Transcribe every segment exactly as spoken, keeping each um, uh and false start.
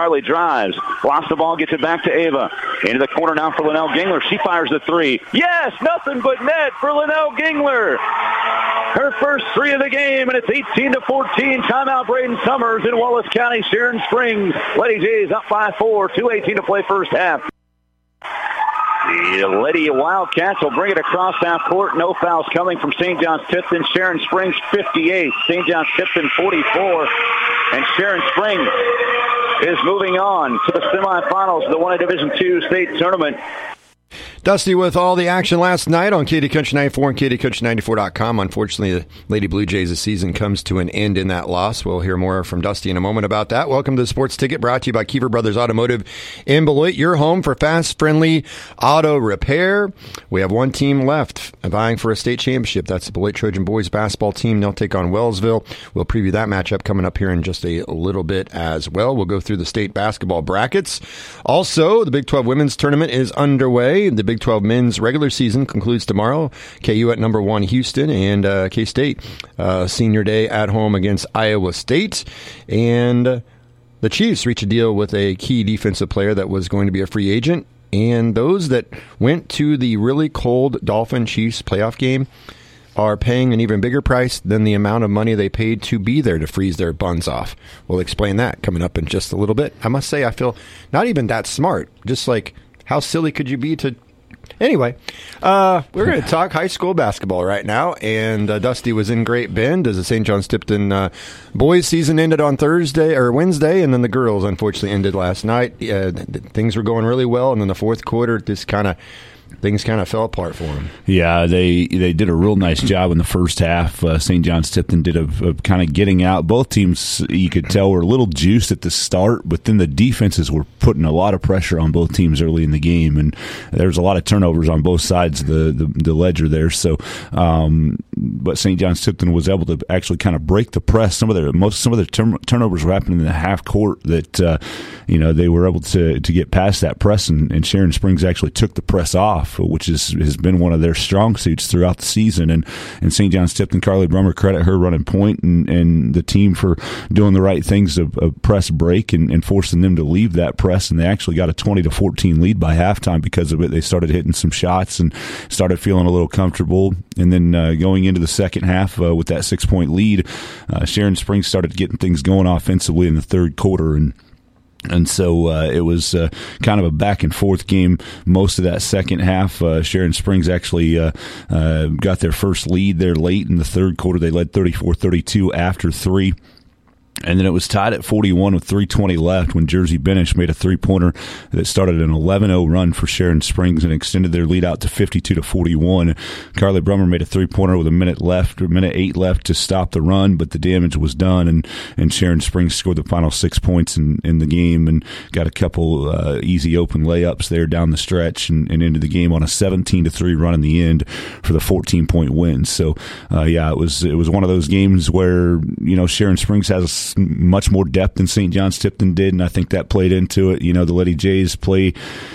Carly drives, lost the ball, gets it back to Ava. Into the corner now for Linnell Gingler. She fires the three. Yes, nothing but net for Linnell Gingler. Her first three of the game, and it's eighteen to fourteen. Timeout, Braden Summers in Wallace County. Sharon Springs. Lady Jays up by four. two eighteen to play first half. The Lady Wildcats will bring it across half court. No fouls coming from Saint John's Tipton. Sharon Springs fifty-eight. Saint John's Tipton forty-four. And Sharon Springs is moving on to the semifinals of the one A Division two state tournament. Dusty with all the action last night on Katy Country ninety-four and Katy Country ninety-four dot com. Unfortunately, the Lady Blue Jays' season comes to an end in that loss. We'll hear more from Dusty in a moment about that. Welcome to the Sports Ticket, brought to you by Kiefer Brothers Automotive in Beloit, your home for fast, friendly auto repair. We have one team left vying for a state championship. That's the Beloit Trojan boys basketball team. They'll take on Wellsville. We'll preview that matchup coming up here in just a little bit as well. We'll go through the state basketball brackets. Also, the Big twelve women's tournament is underway. The Big twelve men's regular season concludes tomorrow. K U at number one Houston, and uh, K-State uh, senior day at home against Iowa State. And uh, the Chiefs reach a deal with a key defensive player that was going to be a free agent. And those that went to the really cold Dolphin-Chiefs playoff game are paying an even bigger price than the amount of money they paid to be there to freeze their buns off. We'll explain that coming up in just a little bit. I must say, I feel not even that smart. Just like, how silly could you be to... Anyway, uh, we're going to talk high school basketball right now, and uh, Dusty was in Great Bend as the Saint John's Tipton uh, boys season ended on Thursday or Wednesday, and then the girls unfortunately ended last night. Uh, th- things were going really well, and then the fourth quarter, this kind of things kind of fell apart for them. Yeah, they they did a real nice job in the first half. Uh, Saint John's Tipton did of, of kind of getting out. Both teams, you could tell, were a little juiced at the start, but then the defenses were putting a lot of pressure on both teams early in the game, and there was a lot of turnovers on both sides of the, the, the ledger there. So, um, but Saint John's Tipton was able to actually kind of break the press. Some of their most some of their turn, turnovers were happening in the half court that uh, you know they were able to to get past that press, and, and Sharon Springs actually took the press off, which is, has been one of their strong suits throughout the season. And, and Saint John's Tipton, Carly Brummer, credit her running point and, and the team for doing the right things of, of press break and, and forcing them to leave that press. And they actually got a twenty to fourteen lead by halftime because of it. They started hitting some shots and started feeling a little comfortable. And then uh, going into the second half uh, with that six-point lead, uh, Sharon Springs started getting things going offensively in the third quarter. And And so uh, it was uh, kind of a back-and-forth game most of that second half. Uh, Sharon Springs actually uh, uh, got their first lead there late in the third quarter. They led thirty-four thirty-two after three. And then it was tied at forty-one with three twenty left when Jersey Benish made a three-pointer that started an eleven oh run for Sharon Springs and extended their lead out to fifty-two to forty-one. Carly Brummer made a three-pointer with a minute left, or minute eight left to stop the run, but the damage was done, and, and Sharon Springs scored the final six points in, in the game and got a couple uh, easy open layups there down the stretch and, and into the game on a seventeen to three run in the end for the fourteen-point win. So, uh, yeah, it was it was one of those games where, you know, Sharon Springs has much more depth than Saint John's Tipton did, and I think that played into it. You know, the Lady Jays play,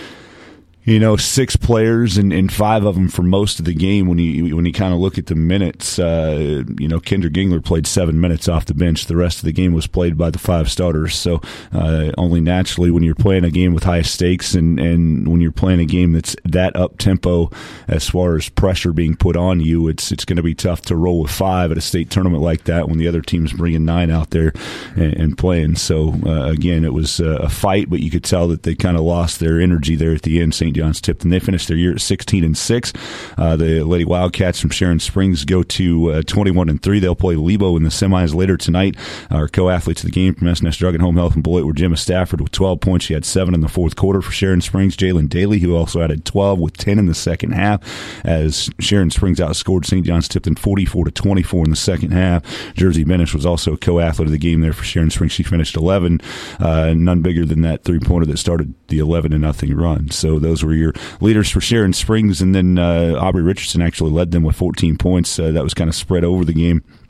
you know, six players and, and five of them for most of the game. When you when you kind of look at the minutes, uh, you know, Kendra Gingler played seven minutes off the bench. The rest of the game was played by the five starters. So uh, only naturally when you're playing a game with high stakes and, and when you're playing a game that's that up tempo as far as pressure being put on you, it's it's going to be tough to roll with five at a state tournament like that when the other team's bringing nine out there and, and playing. So uh, again, it was a fight, but you could tell that they kind of lost their energy there at the end. Saint John's Tipton, they finished their year at sixteen and six. Uh, the Lady Wildcats from Sharon Springs go to uh, twenty-one and three. They'll play Lebo in the semis later tonight. Our co-athletes of the game from S N S Drug and Home Health and Beloit were Gemma Stafford with twelve points. She had seven in the fourth quarter for Sharon Springs. Jalen Daly, who also added twelve with ten in the second half, as Sharon Springs outscored Saint John's Tipton forty-four to twenty-four in the second half. Jersey Benish was also a co-athlete of the game there for Sharon Springs. She finished eleven, uh, none bigger than that three-pointer that started the eleven to nothing run. So those were your leaders for Sharon Springs, and then uh, Aubrey Richardson actually led them with fourteen points. Uh, that was kind of spread over the game.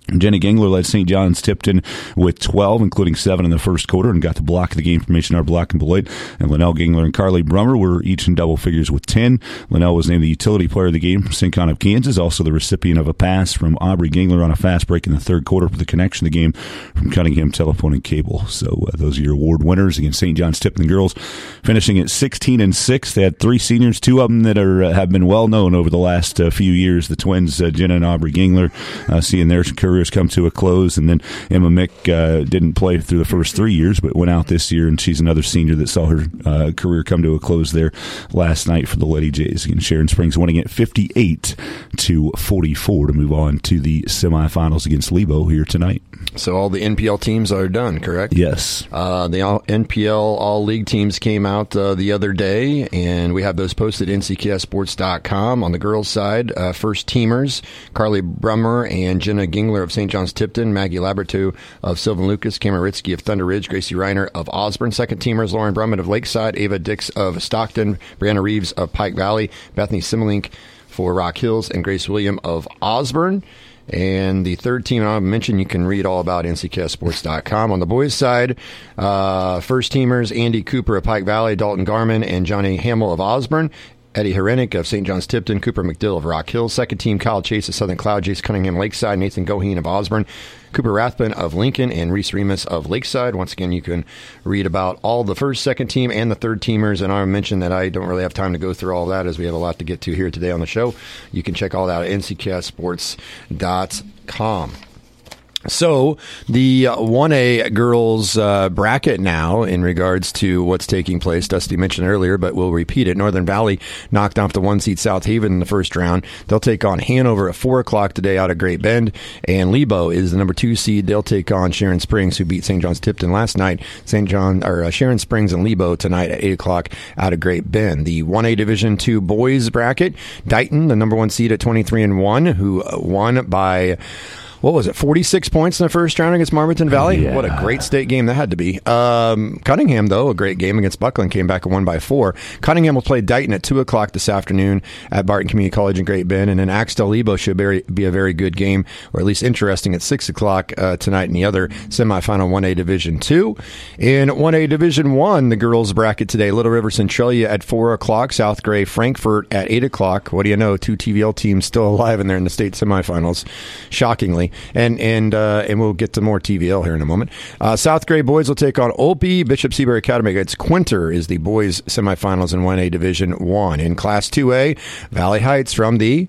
Jenna Gingler led Saint John's Tipton with twelve, including seven in the first quarter, and got the block of the game from H and R Block and Beloit. And Linnell Gingler and Carly Brummer were each in double figures with ten. Linnell was named the utility player of the game from Saint Con of Kansas, also the recipient of a pass from Aubrey Gingler on a fast break in the third quarter for the connection of the game from Cunningham Telephone and Cable. So uh, those are your award winners against Saint John's Tipton girls, finishing at sixteen and six. They had three seniors, two of them that are uh, have been well known over the last uh, few years. The twins, uh, Jenna and Aubrey Gingler, uh, seeing their careers come to a close, and then Emma Mick uh, didn't play through the first three years, but went out this year, and she's another senior that saw her uh, career come to a close there last night for the Lady Jays. Again, Sharon Springs winning at fifty-eight to forty-four to move on to the semifinals against Lebo here tonight. So all the N P L teams are done, correct? Yes. Uh, the all, N P L all-league teams came out uh, the other day, and we have those posted at N C K S sports dot com. On the girls' side, uh, first teamers, Carly Brummer and Jenna Gingler of Saint John's Tipton, Maggie Labertu of Sylvan Lucas, Cameron Ritzky of Thunder Ridge, Gracie Reiner of Osborne. Second teamers, Lauren Brumman of Lakeside, Ava Dix of Stockton, Brianna Reeves of Pike Valley, Bethany Simmelink for Rock Hills, and Grace William of Osborne. And the third team I'll mention, you can read all about N C K S sports dot com. On the boys' side, uh, first teamers, Andy Cooper of Pike Valley, Dalton Garman, and Johnny Hamill of Osborne. Eddie Herenick of Saint John's Tipton, Cooper McDill of Rock Hill. Second team, Kyle Chase of Southern Cloud, Jace Cunningham Lakeside, Nathan Goheen of Osborne, Cooper Rathbun of Lincoln, and Reese Remus of Lakeside. Once again, you can read about all the first, second team, and the third teamers. And I mentioned that I don't really have time to go through all that, as we have a lot to get to here today on the show. You can check all that at N C K S sports dot com. So the one A girls uh, bracket now in regards to what's taking place, Dusty mentioned earlier, but we'll repeat it. Northern Valley knocked off the one seed South Haven in the first round. They'll take on Hanover at four o'clock today out of Great Bend. And Lebo is the number two seed. They'll take on Sharon Springs, who beat Saint John's Tipton last night. Saint John or uh, Sharon Springs and Lebo tonight at eight o'clock out of Great Bend. The one A Division two boys bracket, Dighton, the number one seed at twenty-three and one, who won by... what was it, forty-six points in the first round against Marmaton Valley? Yeah. What a great state game that had to be. Um, Cunningham, though, a great game against Buckland, came back and won by four. Cunningham will play Dighton at two o'clock this afternoon at Barton Community College in Great Bend, and then Axtell-Lebo should be, be a very good game, or at least interesting, at six o'clock uh, tonight in the other semifinal one A Division two. In one A Division one, the girls bracket today, Little River Centralia at four o'clock, South Gray Frankfort at eight o'clock. What do you know, two T V L teams still alive in there in the state semifinals, shockingly. And and uh, and we'll get to more T V L here in a moment. Uh, South Gray boys will take on Opie. Bishop Seabury Academy against Quinter is the boys semifinals in one A Division one. In Class two A, Valley Heights from the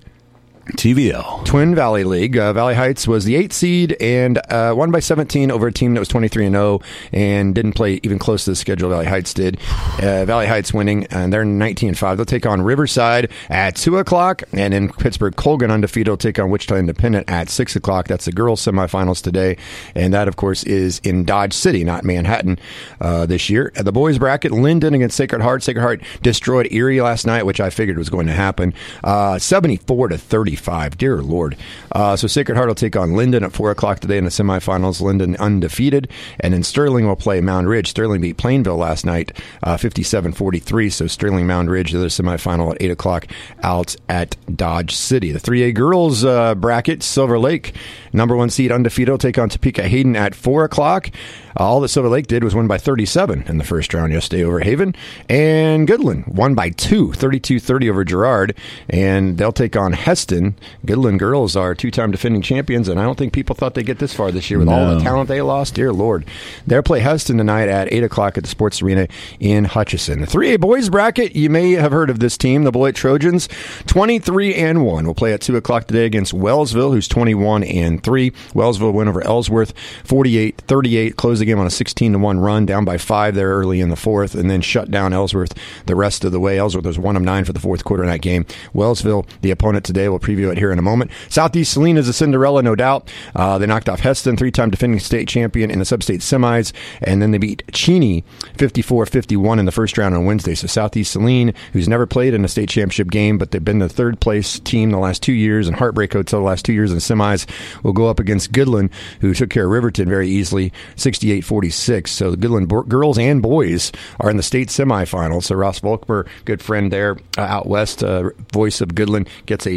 T V L Twin Valley League. Uh, Valley Heights was the eighth seed and uh, won by seventeen over a team that was twenty-three and oh and didn't play even close to the schedule Valley Heights did. Uh, Valley Heights winning, and they're nineteen and five. They'll take on Riverside at two o'clock, and in Pittsburgh, Colgan undefeated will take on Wichita Independent at six o'clock. That's the girls semifinals today, and that, of course, is in Dodge City, not Manhattan, uh, this year. At the boys bracket, Linden against Sacred Heart. Sacred Heart destroyed Erie last night, which I figured was going to happen, uh, seventy-four to thirty-five. Dear Lord. Uh, so Sacred Heart will take on Linden at four o'clock today in the semifinals. Linden undefeated. And then Sterling will play Mound Ridge. Sterling beat Plainville last night, uh, fifty-seven forty-three. So Sterling Mound Ridge, the other semifinal at eight o'clock out at Dodge City. The three A girls uh, bracket, Silver Lake, number one seed undefeated, will take on Topeka Hayden at four o'clock. Uh, all that Silver Lake did was win by thirty-seven in the first round yesterday over Haven. And Goodland won by two, thirty-two thirty over Girard. And they'll take on Heston. Goodland girls are two-time defending champions, and I don't think people thought they'd get this far this year with no. all the talent they lost. Dear Lord. They'll play Heston tonight at eight o'clock at the Sports Arena in Hutchinson. The three A boys bracket, you may have heard of this team, the Beloit Trojans, twenty-three and one. Will play at two o'clock today against Wellsville, who's twenty-one and three. Wellsville win over Ellsworth, forty-eight thirty-eight. Closed the game on a sixteen to one run, down by five there early in the fourth, and then shut down Ellsworth the rest of the way. Ellsworth was one of nine for the fourth quarter in that game. Wellsville, the opponent today, we'll preview it here in a moment. Southeast Saline is a Cinderella, no doubt. Uh, they knocked off Heston, three-time defending state champion in the sub-state semis, and then they beat Cheney fifty-four fifty-one in the first round on Wednesday. So Southeast Saline, who's never played in a state championship game, but they've been the third-place team the last two years, and Heartbreak Hotel the last two years in the semis, will go up against Goodland, who took care of Riverton very easily, sixty-eight forty-six. So the Goodland bo- girls and boys are in the state semifinals. So Ross Volkmer, good friend there uh, out west, uh, voice of Goodland, gets a double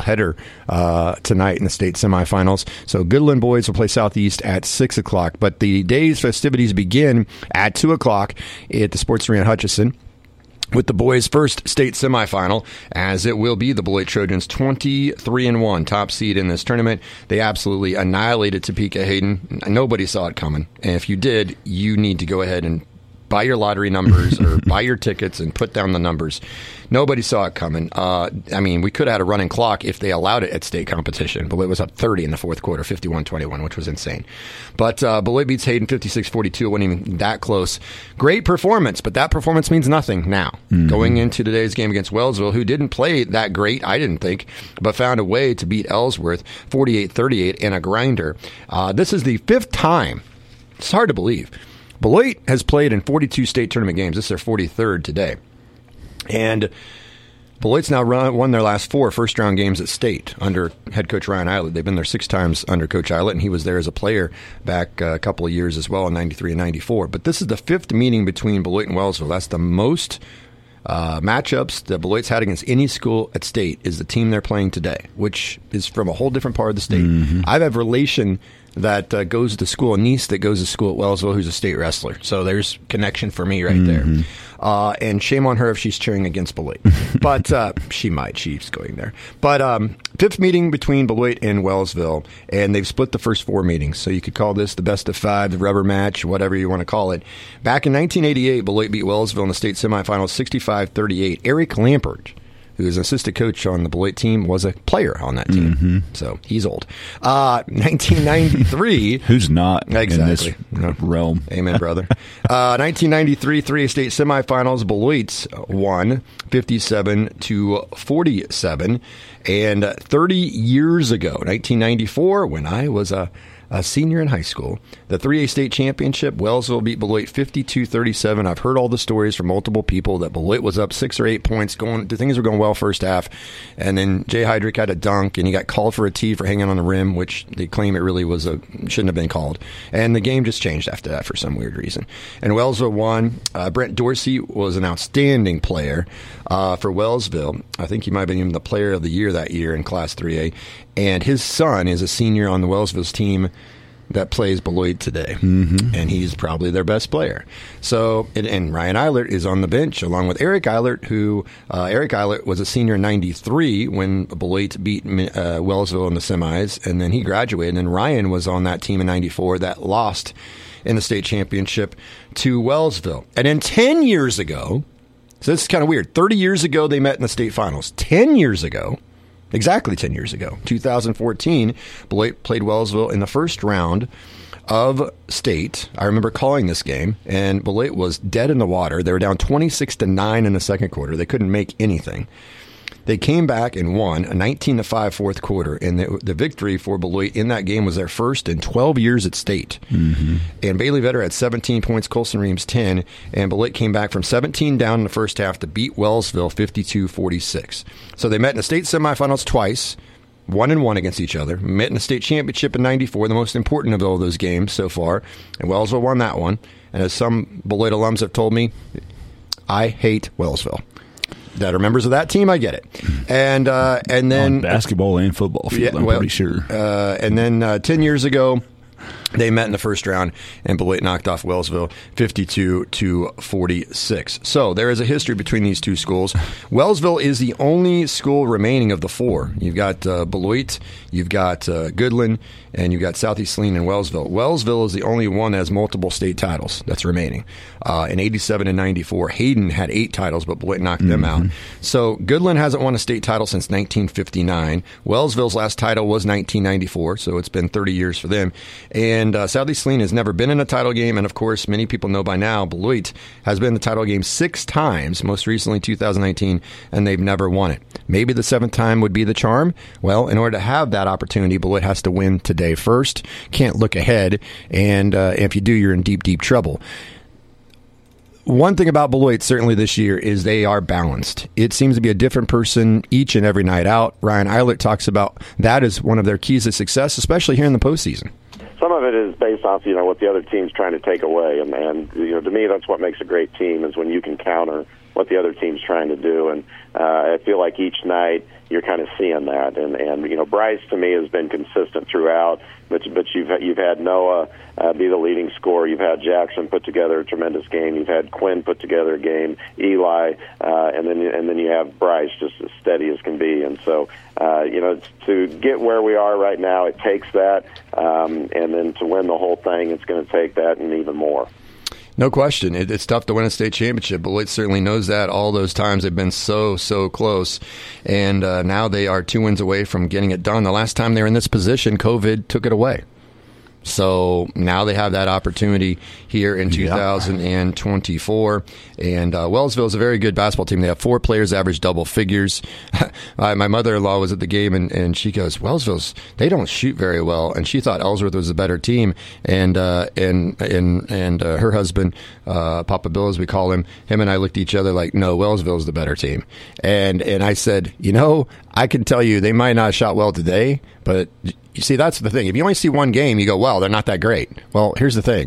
doubleheader uh, tonight in the state semifinals. So Goodland boys will play Southeast at six o'clock. But the day's festivities begin at two o'clock at the Sports Arena Hutchinson, with the boys' first state semifinal, as it will be the Beloit Trojans twenty-three and one, top seed in this tournament. They absolutely annihilated Topeka Hayden. Nobody saw it coming. And if you did, you need to go ahead and buy your lottery numbers or buy your tickets and put down the numbers. Nobody saw it coming. Uh, I mean, we could have had a running clock if they allowed it at state competition. Beloit was up thirty in the fourth quarter, fifty-one twenty-one, which was insane. But uh, Beloit beats Hayden fifty-six forty-two. It wasn't even that close. Great performance, but that performance means nothing now. Mm-hmm. Going into today's game against Wellsville, who didn't play that great, I didn't think, but found a way to beat Ellsworth forty-eight thirty-eight in a grinder. Uh, this is the fifth time. It's hard to believe. Beloit has played in forty-two state tournament games. This is their forty-third today. And Beloit's now run, won their last four first-round games at state under head coach Ryan Eilert. They've been there six times under Coach Eilert, and he was there as a player back uh, a couple of years as well in ninety-three and ninety-four. But this is the fifth meeting between Beloit and Wellsville. That's the most uh, matchups that Beloit's had against any school at state is the team they're playing today, which is from a whole different part of the state. Mm-hmm. I have a relation that uh, goes to school, a niece that goes to school at Wellsville who's a state wrestler. So there's connection for me right mm-hmm. there. Uh, and shame on her if she's cheering against Beloit. But uh, she might. She's going there. But um, fifth meeting between Beloit and Wellsville, and they've split the first four meetings. So you could call this the best of five, the rubber match, whatever you want to call it. Back in nineteen eighty-eight, Beloit beat Wellsville in the state semifinals sixty-five thirty-eight. Eric Lampert, who is an assistant coach on the Beloit team, was a player on that team. Mm-hmm. So he's old. Uh, nineteen ninety-three. Who's not exactly. in this realm? Amen, brother. uh, nineteen ninety-three, three A state semifinals. Beloit won fifty-seven to forty-seven. And thirty years ago, nineteen ninety-four, when I was a a senior in high school, the three A state championship, Wellsville beat Beloit fifty-two thirty-seven. I've heard all the stories from multiple people that Beloit was up six or eight points. Going, the things were going well first half, and then Jay Heydrich had a dunk, and he got called for a tee for hanging on the rim, which they claim it really was a shouldn't have been called. And the game just changed after that for some weird reason. And Wellsville won. Uh, Brent Dorsey was an outstanding player uh, for Wellsville. I think he might have been even the player of the year that year in Class three A. And his son is a senior on the Wellsville's team that plays Beloit today, mm-hmm. and he's probably their best player. So, and, and Ryan Eilert is on the bench along with Eric Eilert, who uh, Eric Eilert was a senior in ninety-three when Beloit beat uh, Wellsville in the semis, and then he graduated. And then Ryan was on that team in ninety-four that lost in the state championship to Wellsville. And then ten years ago, so this is kind of weird. thirty years ago, they met in the state finals. ten years ago. Exactly ten years ago, two thousand fourteen, Beloit played Wellsville in the first round of state. I remember calling this game, and Beloit was dead in the water. They were down twenty-six to nine in the second quarter. They couldn't make anything. They came back and won a nineteen to five fourth quarter, and the, the victory for Beloit in that game was their first in twelve years at state. Mm-hmm. And Bailey Vetter had seventeen points, Colson Reams ten, and Beloit came back from seventeen down in the first half to beat Wellsville fifty-two forty-six. So they met in the state semifinals twice, one and one against each other. Met in the state championship in ninety-four, the most important of all those games so far, and Wellsville won that one. And as some Beloit alums have told me, I hate Wellsville. That are members of that team, I get it. And uh, and then on basketball and football field, yeah, I'm well, pretty sure. Uh, and then uh, ten years ago, they met in the first round, and Beloit knocked off Wellsville fifty-two to forty-six. So there is a history between these two schools. Wellsville is the only school remaining of the four. You've got uh, Beloit, you've got uh, Goodland, and you've got Southeast Saline and Wellsville. Wellsville is the only one that has multiple state titles that's remaining. Uh, in eighty-seven and ninety-four, Hayden had eight titles, but Beloit knocked mm-hmm. them out. So Goodland hasn't won a state title since nineteen fifty-nine. Wellsville's last title was nineteen ninety-four, so it's been thirty years for them. And uh, Southeast Saline has never been in a title game, and of course, many people know by now, Beloit has been in the title game six times, most recently two thousand nineteen, and they've never won it. Maybe the seventh time would be the charm. Well, in order to have that opportunity, Beloit has to win today first. Can't look ahead, and uh, if you do, you're in deep, deep trouble. One thing about Beloit certainly this year is they are balanced. It seems to be a different person each and every night out. Ryan Eilert talks about that as one of their keys to success, especially here in the postseason. Some of it is based off, you know, what the other team's trying to take away, and, and you know, to me, that's what makes a great team is when you can counter what the other team's trying to do. And uh, I feel like each night you're kind of seeing that. And, and you know, Bryce, to me, has been consistent throughout, but, but you've, you've had Noah uh, be the leading scorer. You've had Jackson put together a tremendous game. You've had Quinn put together a game, Eli, uh, and then and then you have Bryce just as steady as can be. And so, uh, you know, to get where we are right now, it takes that. Um, and then to win the whole thing, it's going to take that and even more. No question. It, it's tough to win a state championship. Beloit certainly knows that. All those times they've been so, so close. And uh, now they are two wins away from getting it done. The last time they were in this position, COVID took it away. So now they have that opportunity here in two thousand twenty-four. And uh, Wellsville is a very good basketball team. They have four players average double figures. My mother-in-law was at the game, and, and she goes, Wellsville's, they don't shoot very well. And she thought Ellsworth was a better team. And uh, and and and uh, her husband, uh, Papa Bill, as we call him, him and I looked at each other like, no, Wellsville's the better team. And, and I said, you know, I can tell you they might not have shot well today, but you see, that's the thing. If you only see one game, you go, well, they're not that great. Well, here's the thing.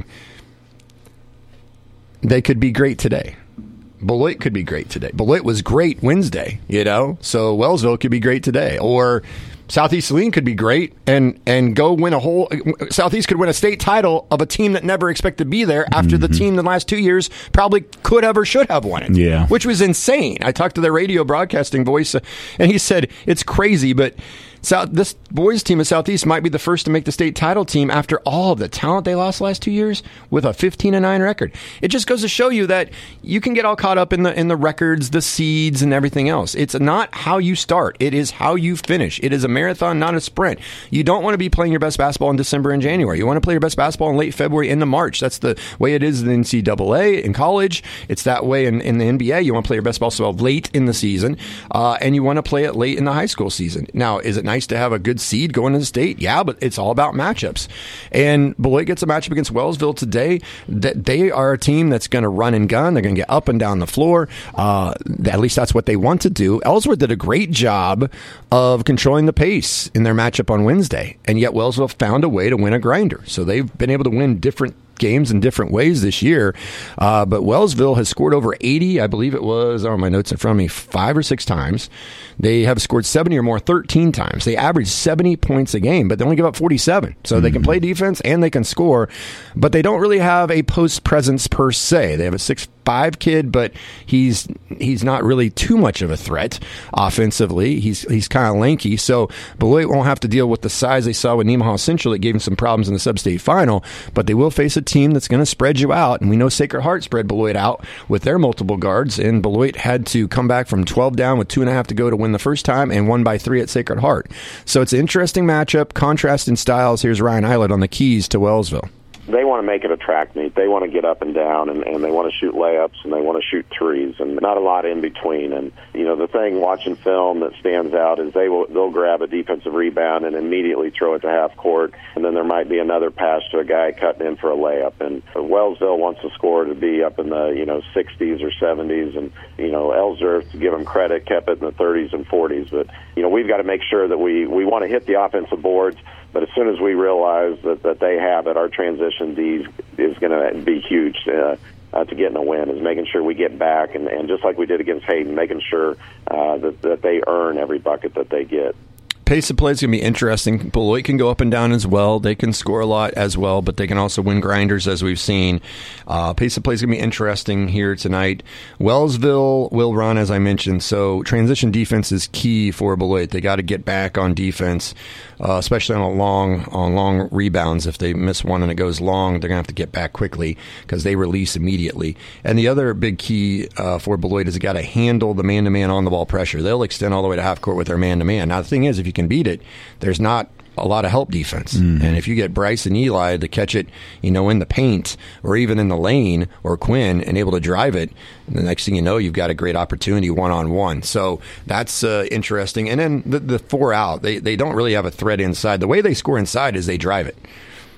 They could be great today. Beloit could be great today. Beloit was great Wednesday, you know, so Wellsville could be great today. Or Southeast Saline could be great and, and go win a whole – Southeast could win a state title of a team that never expected to be there after mm-hmm. the team the last two years probably could have or should have won it, yeah. which was insane. I talked to their radio broadcasting voice, uh, and he said it's crazy, but – South, this boys team of Southeast might be the first to make the state title team after all of the talent they lost the last two years with a fifteen and nine record. It just goes to show you that you can get all caught up in the in the records, the seeds, and everything else. It's not how you start. It is how you finish. It is a marathon, not a sprint. You don't want to be playing your best basketball in December and January. You want to play your best basketball in late February into March. That's the way it is in the N C double A, in college. It's that way in, in the N B A. You want to play your best basketball late in the season, uh, and you want to play it late in the high school season. Now, is it nice to have a good seed going to the state? Yeah, but it's all about matchups. And Beloit gets a matchup against Wellsville today. That they are a team that's going to run and gun. They're going to get up and down the floor. Uh, at least that's what they want to do. Ellsworth did a great job of controlling the pace in their matchup on Wednesday, and yet Wellsville found a way to win a grinder. So they've been able to win different games in different ways this year. Uh, but Wellsville has scored over eighty, I believe it was, on my notes in front of me, five or six times. They have scored seventy or more thirteen times. They average seventy points a game, but they only give up forty-seven. So mm-hmm. they can play defense and they can score, but they don't really have a post presence per se. They have a six five kid, but he's he's not really too much of a threat offensively. He's he's kind of lanky, so Beloit won't have to deal with the size they saw with Nemaha Central that gave him some problems in the sub-state final, but they will face a team that's going to spread you out, and we know Sacred Heart spread Beloit out with their multiple guards, and Beloit had to come back from twelve down with two and a half to go to win the first time, and won by three at Sacred Heart. So it's an interesting matchup, contrast in styles. Here's Ryan Eilert on the keys to Wellsville. They want to make it a track meet. They want to get up and down, and, and they want to shoot layups, and they want to shoot threes, and not a lot in between. And, you know, the thing watching film that stands out is they will, they'll grab a defensive rebound and immediately throw it to half court, and then there might be another pass to a guy cutting in for a layup. And Wellsville wants the score to be up in the, you know, sixties or seventies, and, you know, Ellsworth, to give them credit, kept it in the thirties and forties. But, you know, we've got to make sure that we, we want to hit the offensive boards. But as soon as we realize that, that they have it, our transition D is going to be huge uh, uh, to getting a win, is making sure we get back, and, and just like we did against Hayden, making sure uh, that, that they earn every bucket that they get. Pace of play is going to be interesting. Beloit can go up and down as well. They can score a lot as well, but they can also win grinders, as we've seen. Uh, pace of play is going to be interesting here tonight. Wellsville will run, as I mentioned, so transition defense is key for Beloit. They got to get back on defense, uh, especially on a long on long rebounds. If they miss one and it goes long, they're going to have to get back quickly because they release immediately. And the other big key uh, for Beloit is they got to handle the man-to-man on-the-ball pressure. They'll extend all the way to half court with their man-to-man. Now, the thing is, if you can beat it, there's not a lot of help defense. Mm. And if you get Bryce and Eli to catch it, you know, in the paint or even in the lane, or Quinn, and able to drive it, the next thing you know, you've got a great opportunity one-on-one. So that's uh, interesting. And then the, the four out, they, they don't really have a threat inside. The way they score inside is they drive it.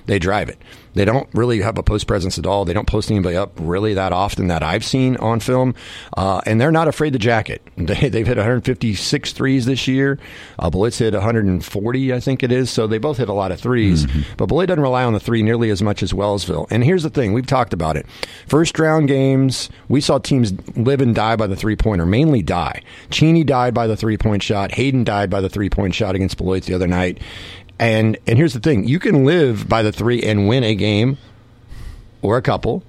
they drive it. They don't really have a post presence at all. They don't post anybody up really that often that I've seen on film. Uh, and they're not afraid to jack it. They, they've hit one hundred fifty-six threes this year. Uh, Beloit's hit one hundred forty, I think it is. So they both hit a lot of threes. Mm-hmm. But Beloit doesn't rely on the three nearly as much as Wellsville. And here's the thing. We've talked about it. First round games, we saw teams live and die by the three-pointer, mainly die. Cheney died by the three-point shot. Hayden died by the three-point shot against Beloit the other night. And and here's the thing. You can live by the three and win a game or a couple,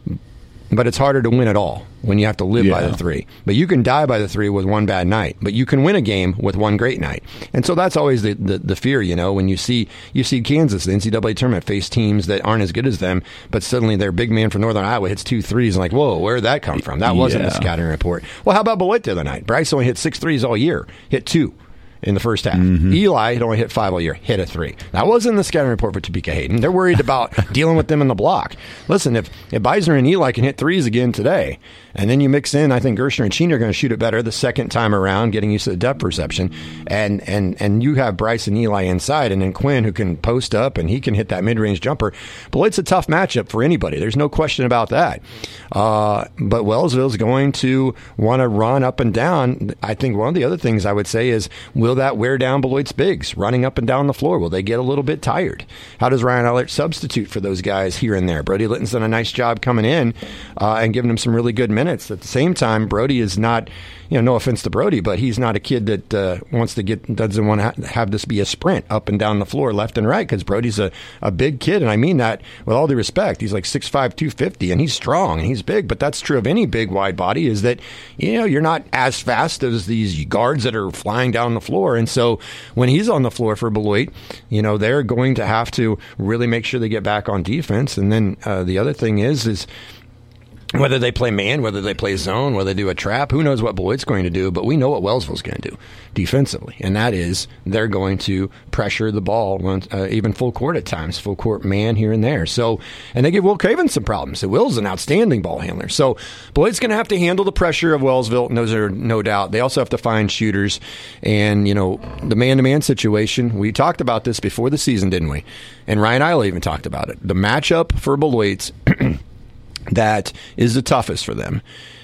but it's harder to win at all when you have to live yeah. by the three. But you can die by the three with one bad night, but you can win a game with one great night. And so that's always the, the, the fear, you know, when you see you see Kansas, the N C double A tournament, face teams that aren't as good as them, but suddenly their big man from Northern Iowa hits two threes and like, whoa, where did that come from? That wasn't yeah. the scouting report. Well, how about Beloit the other night? Bryce only hit six threes all year, hit two in the first half. Mm-hmm. Eli had only hit five all year, hit a three. That wasn't the scouting report for Topeka Hayden. They're worried about dealing with them in the block. Listen, if, if Beisner and Eli can hit threes again today, and then you mix in, I think Gershner and Cheney are going to shoot it better the second time around, getting used to the depth perception, and and and you have Bryce and Eli inside, and then Quinn who can post up, and he can hit that mid-range jumper. But it's a tough matchup for anybody. There's no question about that. Uh, but Wellsville's going to want to run up and down. I think one of the other things I would say is, will that wear down Beloit's bigs running up and down the floor? Will they get a little bit tired? How does Ryan Eilert substitute for those guys here and there? Brody Litton's done a nice job coming in uh, and giving them some really good minutes. At the same time, Brody is not, you know, no offense to Brody, but he's not a kid that uh, wants to get, doesn't want to ha- have this be a sprint up and down the floor left and right, because Brody's a, a big kid, and I mean that with all due respect. He's like six five, two fifty, and he's strong, and he's big, but that's true of any big wide body, is that, you know, you're not as fast as these guards that are flying down the floor. And so when he's on the floor for Beloit, you know, they're going to have to really make sure they get back on defense. And then uh, the other thing is, is whether they play man, whether they play zone, whether they do a trap, who knows what Beloit's going to do, but we know what Wellsville's going to do defensively, and that is they're going to pressure the ball, once, uh, even full court at times, full court man here and there. So, and they give Will Craven some problems. So Will's an outstanding ball handler. So Beloit's going to have to handle the pressure of Wellsville, and those are no doubt. They also have to find shooters, and, you know, the man-to-man situation, we talked about this before the season, didn't we? And Ryan Eilert even talked about it. The matchup for Beloit that is the toughest for them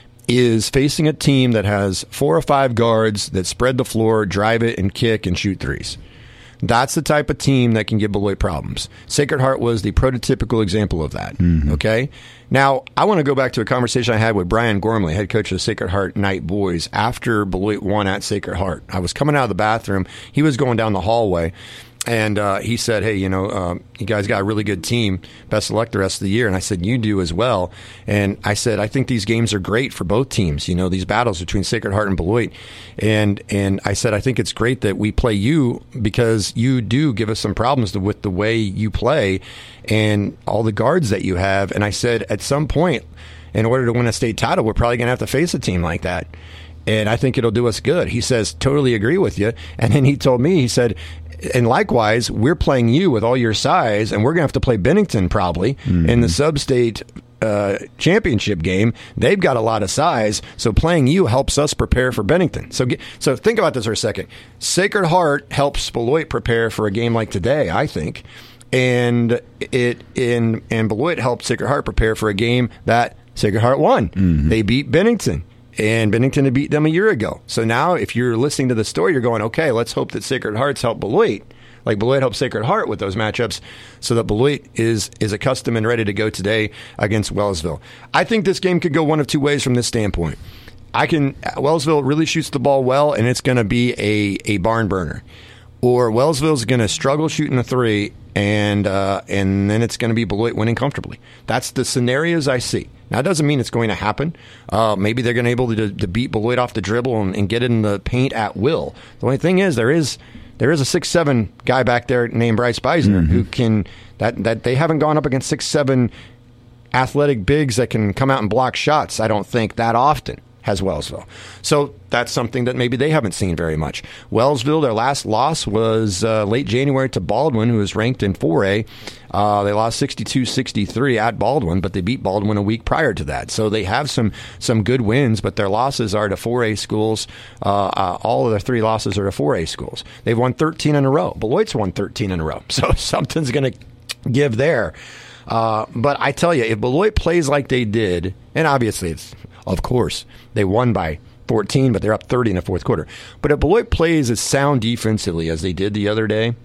is facing a team that has four or five guards that spread the floor, drive it, and kick and shoot threes. That's the type of team that can give Beloit problems. Sacred Heart was the prototypical example of that. Mm-hmm. Okay? Now, I want to go back to a conversation I had with Brian Gormley, head coach of the Sacred Heart Knight Boys, after Beloit won at Sacred Heart. I was coming out of the bathroom. He was going down the hallway. And uh, he said, hey, you know, uh, you guys got a really good team. Best of luck the rest of the year. And I said, you do as well. And I said, I think these games are great for both teams, you know, these battles between Sacred Heart and Beloit. And and I said, I think it's great that we play you, because you do give us some problems with the way you play and all the guards that you have. And I said, at some point, in order to win a state title, we're probably going to have to face a team like that. And I think it'll do us good. He says, totally agree with you. And then he told me, he said, and likewise, we're playing you with all your size, and we're going to have to play Bennington probably mm-hmm. in the sub-state uh, championship game. They've got a lot of size, so playing you helps us prepare for Bennington. So, get, so think about this for a second. Sacred Heart helps Beloit prepare for a game like today, I think, and it in and Beloit helped Sacred Heart prepare for a game that Sacred Heart won. Mm-hmm. They beat Bennington. And Bennington had beat them a year ago. So now if you're listening to the story, you're going, okay, let's hope that Sacred Hearts help Beloit. Like Beloit helped Sacred Heart with those matchups, so that Beloit is is accustomed and ready to go today against Wellsville. I think this game could go one of two ways from this standpoint. I can Wellsville really shoots the ball well, and it's going to be a, a barn burner. Or Wellsville's going to struggle shooting a three, and uh, and then it's going to be Beloit winning comfortably. That's the scenarios I see. Now, that doesn't mean it's going to happen. Uh, maybe they're going to be able to, to beat Beloit off the dribble and, and get in the paint at will. The only thing is, there is there is a six seven guy back there named Bryce Beisner mm-hmm. who can that that they haven't gone up against six seven athletic bigs that can come out and block shots. I don't think that often has Wellsville. So that's something that maybe they haven't seen very much. Wellsville, their last loss was uh, late January to Baldwin, who was ranked in four A. Uh, they lost sixty-two sixty-three at Baldwin, but they beat Baldwin a week prior to that. So they have some some good wins, but their losses are to four A schools. Uh, uh, all of their three losses are to four A schools. They've won thirteen in a row. Beloit's won thirteen in a row. So something's going to give there. Uh, but I tell you, if Beloit plays like they did, and obviously it's, of course, they won by fourteen, but they're up thirty in the fourth quarter. But if Beloit plays as sound defensively as they did the other day,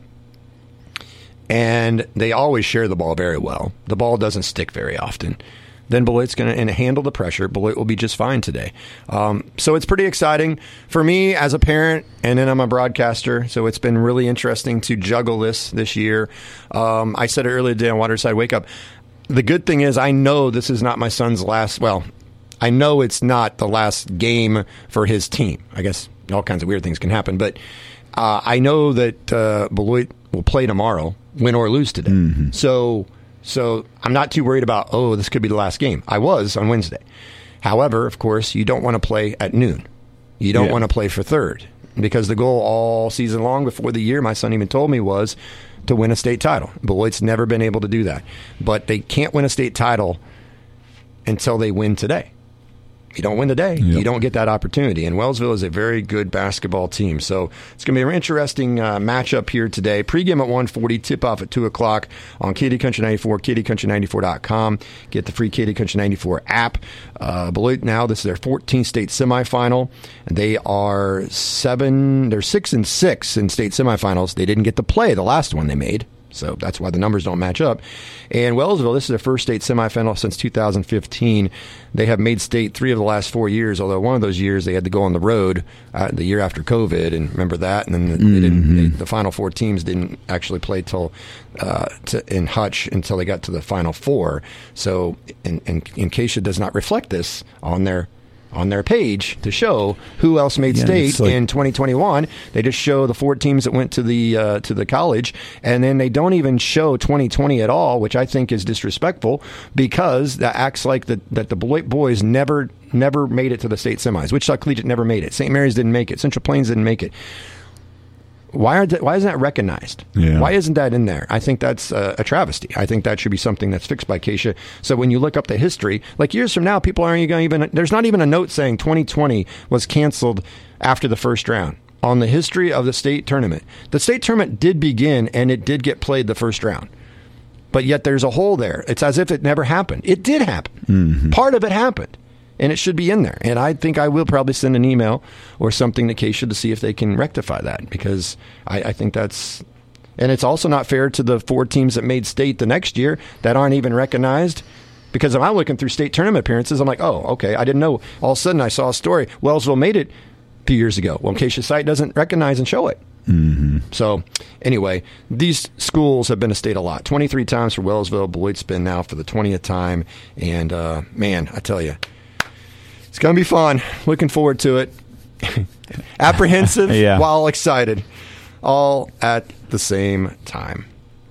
and they always share the ball very well, the ball doesn't stick very often, then Beloit's going to handle the pressure. Beloit will be just fine today. Um, so it's pretty exciting for me as a parent, and then I'm a broadcaster, so it's been really interesting to juggle this this year. Um, I said it earlier today on Waterside Wake Up. The good thing is I know this is not my son's last, well, I know it's not the last game for his team. I guess all kinds of weird things can happen, but uh, I know that uh, Beloit will play tomorrow, win or lose today. Mm-hmm. So... So I'm not too worried about, oh, this could be the last game. I was on Wednesday. However, of course, you don't want to play at noon. You don't yeah. want to play for third because the goal all season long before the year, my son even told me, was to win a state title. Beloit's never been able to do that. But they can't win a state title until they win today. You don't win today, yep. you don't get that opportunity. And Wellsville is a very good basketball team. So it's going to be an interesting uh, matchup here today. Pre-game at one forty, tip-off at two o'clock on Katy Country ninety-four, katy country ninety-four dot com. Get the free Katy Country ninety-four app. Uh, Beloit now, this is their fourteenth state semifinal. And they are seven, they're six and six in state semifinals. They didn't get to play the last one they made. So that's why the numbers don't match up. And Wellsville, this is their first state semifinal since two thousand fifteen. They have made state three of the last four years, although one of those years they had to go on the road uh, the year after COVID, and remember that? And then mm-hmm. they didn't, they, the final four teams didn't actually play till uh, to, in Hutch until they got to the final four. So, in, in, in Acacia does not reflect this on their on their page to show who else made yeah, state like, in twenty twenty-one. They just show the four teams that went to the uh, to the college, and then they don't even show twenty twenty at all, which I think is disrespectful because that acts like the, that the Beloit boys never never made it to the state semis. Wichita Collegiate never made it. Saint Mary's didn't make it. Central Plains didn't make it. Why are they, why isn't that recognized? Yeah. Why isn't that in there? I think that's uh, a travesty. I think that should be something that's fixed by Acacia. So when you look up the history, like years from now, people aren't going to even. There's not even a note saying twenty twenty was canceled after the first round on the history of the state tournament. The state tournament did begin and it did get played the first round, but yet there's a hole there. It's as if it never happened. It did happen. Mm-hmm. Part of it happened. And it should be in there. And I think I will probably send an email or something to Acacia to see if they can rectify that, because I, I think that's – and it's also not fair to the four teams that made state the next year that aren't even recognized, because if I'm looking through state tournament appearances, I'm like, oh, okay, I didn't know. All of a sudden I saw a story. Wellsville made it a few years ago. Well, Acacia site doesn't recognize and show it. Mm-hmm. So anyway, these schools have been a state a lot. twenty-three times for Wellsville. Beloit's been now for the twentieth time. And, uh, man, I tell you – it's going to be fun. Looking forward to it. Apprehensive yeah. while excited. All at the same time.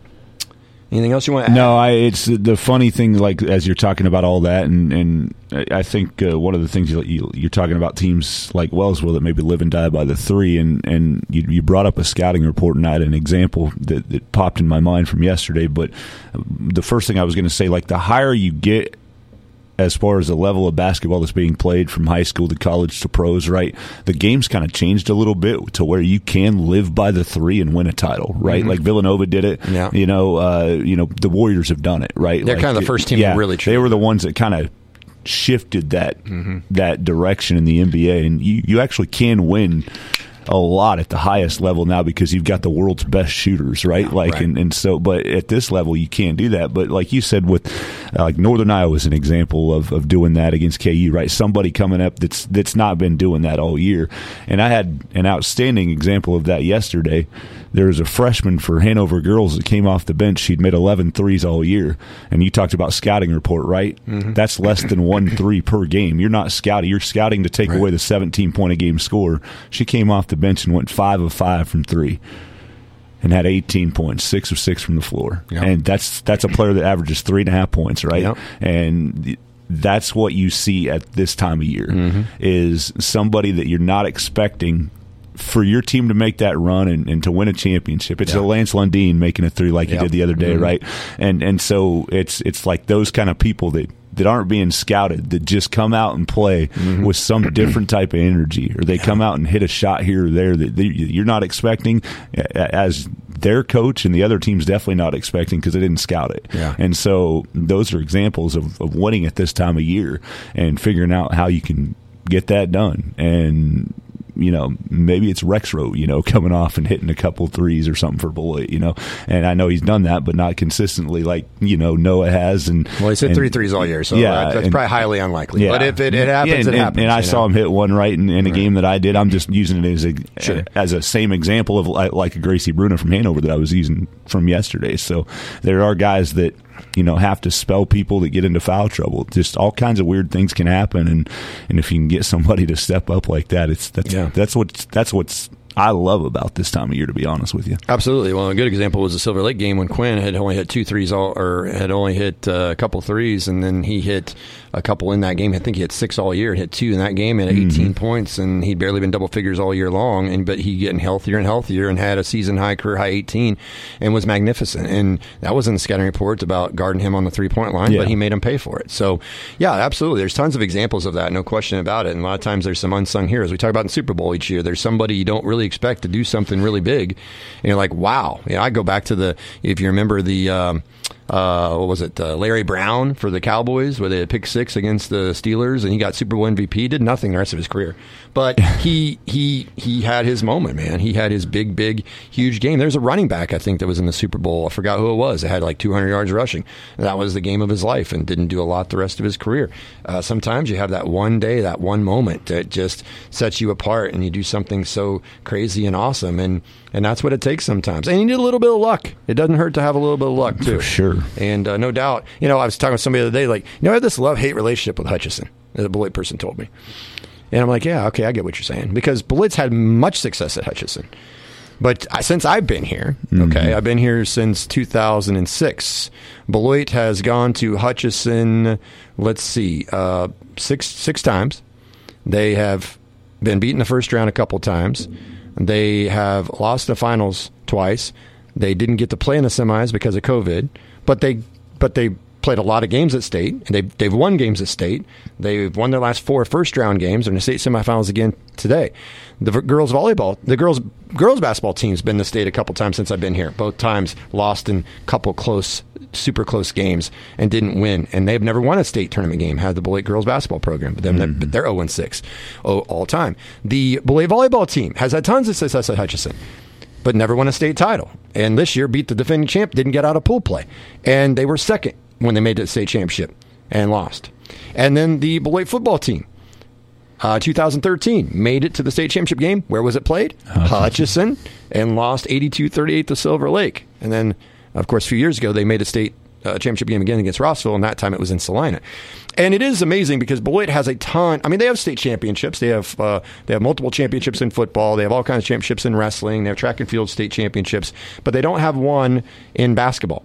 Anything else you want to add? No, I, it's the funny thing, like, as you're talking about all that, and, and I think uh, one of the things you, you, you're talking about teams like Wellsville that maybe live and die by the three, and, and you, you brought up a scouting report, and I had an example that, that popped in my mind from yesterday, but the first thing I was going to say, like, the higher you get as far as the level of basketball that's being played from high school to college to pros, right? The game's kind of changed a little bit to where you can live by the three and win a title, right? Mm-hmm. Like Villanova did it. Yeah. You know, uh, you know, the Warriors have done it, right? They're like, kind of the first team yeah, to really try. They were the ones that kind of shifted that mm-hmm. that direction in the N B A, and you, you actually can win a lot at the highest level now because you've got the world's best shooters, right? Yeah, like, right. And, and so, but at this level, you can't do that. But like you said, with uh, like Northern Iowa is an example of, of doing that against K U, right? Somebody coming up that's that's not been doing that all year. And I had an outstanding example of that yesterday. There was a freshman for Hanover Girls that came off the bench. She'd made eleven threes all year. And you talked about scouting report, right? Mm-hmm. That's less than one three per game. You're not scouting. You're scouting to take right. away the seventeen-point-a-game score. She came off the bench and went five of five from three and had eighteen points, six of six from the floor. Yep. And that's that's a player that averages three and a half points, right? Yep. And that's what you see at this time of year mm-hmm. is somebody that you're not expecting for your team to make that run and, and to win a championship. It's yeah. a Lance Lundeen making a three like yep. he did the other day, mm-hmm. right? And and so it's it's like those kind of people that, that aren't being scouted, that just come out and play mm-hmm. with some different type of energy, or they yeah. come out and hit a shot here or there that they, you're not expecting, as their coach and the other team's definitely not expecting because they didn't scout it. Yeah. And so those are examples of, of winning at this time of year and figuring out how you can get that done. And you know, maybe it's Rexroad, you know, coming off and hitting a couple threes or something for Beloit, you know. And I know he's done that, but not consistently like, you know, Noah has. And well, he's hit and, three threes all year, so yeah, that, that's and, probably highly unlikely. Yeah. But if it, it happens, yeah, and, it happens. And, and I know? saw him hit one right in, in a right. game that I did. I'm just using it as a sure. as a same example of like, like a Gracie Bruna from Hanover that I was using from yesterday. So there are guys that, you know, have to spell people that get into foul trouble. Just all kinds of weird things can happen, and, and if you can get somebody to step up like that, it's that's yeah. that's what that's what's I love about this time of year, to be honest with you. Absolutely. Well, a good example was the Silver Lake game when Quinn had only hit two threes, all, or had only hit uh, a couple threes, and then he hit a couple in that game. I think he hit six all year, hit two in that game, and eighteen mm-hmm. points, and he'd barely been double figures all year long. And but he getting healthier and healthier, and had a season high, career high eighteen, and was magnificent. And that was in the scouting reports about guarding him on the three point line, yeah. but he made him pay for it. So, yeah, absolutely. There's tons of examples of that, no question about it. And a lot of times there's some unsung heroes. We talk about in Super Bowl each year. There's somebody you don't really expect to do something really big, and you're like, wow. You know, I go back to the, if you remember the, um, uh, what was it, uh, Larry Brown for the Cowboys, where they had pick six against the Steelers, and he got Super Bowl M V P. Did nothing the rest of his career, but he he he had his moment, man. He had his big, big, huge game. There's a running back I think that was in the Super Bowl. I forgot who it was. It had like two hundred yards rushing. And that was the game of his life, and didn't do a lot the rest of his career. Uh, sometimes you have that one day, that one moment that just sets you apart, and you do something so crazy and awesome, and and that's what it takes sometimes. And you need a little bit of luck. It doesn't hurt to have a little bit of luck too. For sure. And uh, no doubt, you know, I was talking with somebody the other day, like, you know, I have this love-hate relationship with Hutchison, the Beloit person told me. And I'm like, yeah, okay, I get what you're saying. Because Beloit's had much success at Hutchison. But since I've been here, okay, mm-hmm. I've been here since two thousand six. Beloit has gone to Hutchison, let's see, uh, six six times. They have been beaten the first round a couple times. They have lost the finals twice. They didn't get to play in the semis because of COVID, but they but they played a lot of games at state, and they've, they've won games at state. They've won their last four first-round games. They're in the state semifinals again today. The v- girls volleyball, the girls girls basketball team's been to state a couple times since I've been here. Both times lost in a couple close, super close games and didn't win. And they've never won a state tournament game, had the Beloit girls basketball program. But, them, mm-hmm. they're, they're oh and six oh, all time. The Beloit volleyball team has had tons of success at Hutchison, but never won a state title. And this year beat the defending champ, didn't get out of pool play. And they were second when they made it to the state championship and lost. And then the Beloit football team, uh, two thousand thirteen, made it to the state championship game. Where was it played? Hutchison, and lost eighty-two thirty-eight to Silver Lake. And then, of course, a few years ago, they made a state uh, championship game again against Rossville, and that time it was in Salina. And it is amazing because Beloit has a ton. I mean, they have state championships. They have uh, they have multiple championships in football. They have all kinds of championships in wrestling. They have track and field state championships, but they don't have one in basketball.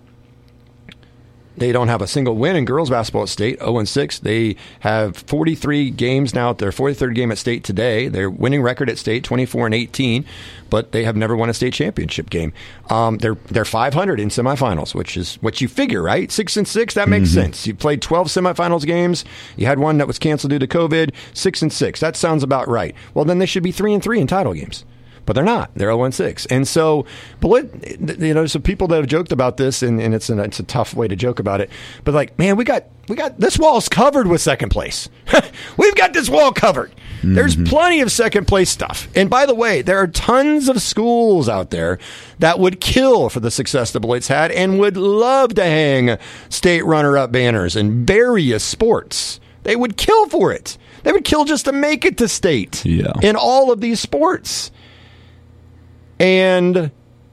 They don't have a single win in girls basketball at state, oh and six. They have forty-three games now. Their forty-third game at state today. Their winning record at state, twenty-four and eighteen, but they have never won a state championship game. Um, they're they're five hundred in semifinals, which is what you figure, right? Six and six, that makes mm-hmm. sense. You played twelve semifinals games. You had one that was canceled due to COVID. Six and six, that sounds about right. Well, then they should be three and three in title games. But they're not. They're oh and six. And so, Beloit, you know, some people that have joked about this, and, and it's, an, it's a tough way to joke about it. But like, man, we got we got this wall's covered with second place. We've got this wall covered. Mm-hmm. There's plenty of second place stuff. And by the way, there are tons of schools out there that would kill for the success that Beloit's had and would love to hang state runner-up banners in various sports. They would kill for it. They would kill just to make it to state yeah. in all of these sports. And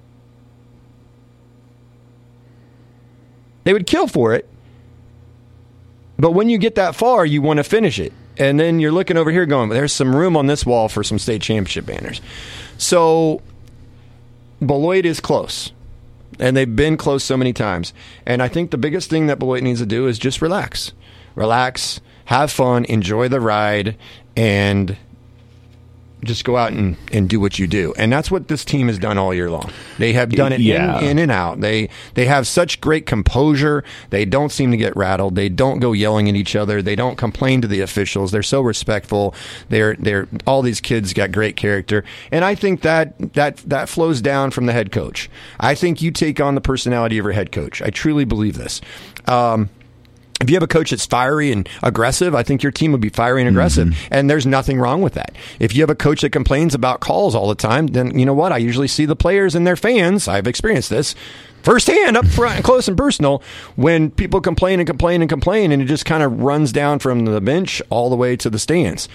they would kill for it. But when you get that far, you want to finish it. And then you're looking over here going, there's some room on this wall for some state championship banners. So Beloit is close. And they've been close so many times. And I think the biggest thing that Beloit needs to do is just relax. Relax, have fun, enjoy the ride, and just go out and, and do what you do. And that's what this team has done all year long. They have done it yeah. in, in and out. They they have such great composure. They don't seem to get rattled. They don't go yelling at each other. They don't complain to the officials. They're so respectful. They're they're all these kids got great character. And I think that that that flows down from the head coach. I think you take on the personality of your head coach. I truly believe this. Um If you have a coach that's fiery and aggressive, I think your team would be fiery and aggressive. Mm-hmm. And there's nothing wrong with that. If you have a coach that complains about calls all the time, then you know what? I usually see the players and their fans, I've experienced this, firsthand, up front, close and personal, when people complain and complain and complain, and it just kind of runs down from the bench all the way to the stands.